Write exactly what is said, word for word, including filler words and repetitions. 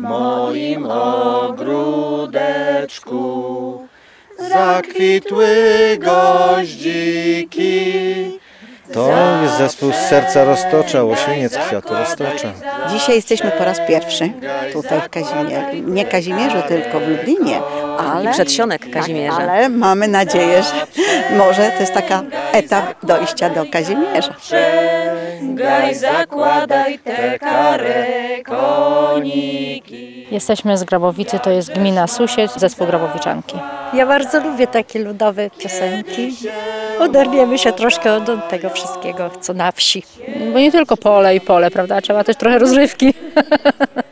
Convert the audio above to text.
moim ogródeczku zakwitły goździki. To jest zespół z serca Roztocza, Łoświeniec Kwiatu Roztocza. Dzisiaj jesteśmy po raz pierwszy tutaj w Kazimierzu, nie Kazimierzu, tylko w Lublinie, ale, I przedsionek Kazimierza. Tak, ale mamy nadzieję, że może to jest taka etap dojścia do Kazimierza. Gaj, zakładaj te kare koniki. Jesteśmy z Grabowicy, to jest gmina Susiec, zespół Grabowiczanki. Ja bardzo lubię takie ludowe piosenki. Oderwiemy się troszkę od tego wszystkiego, co na wsi. Bo nie tylko pole i pole, prawda? Trzeba też trochę rozrywki.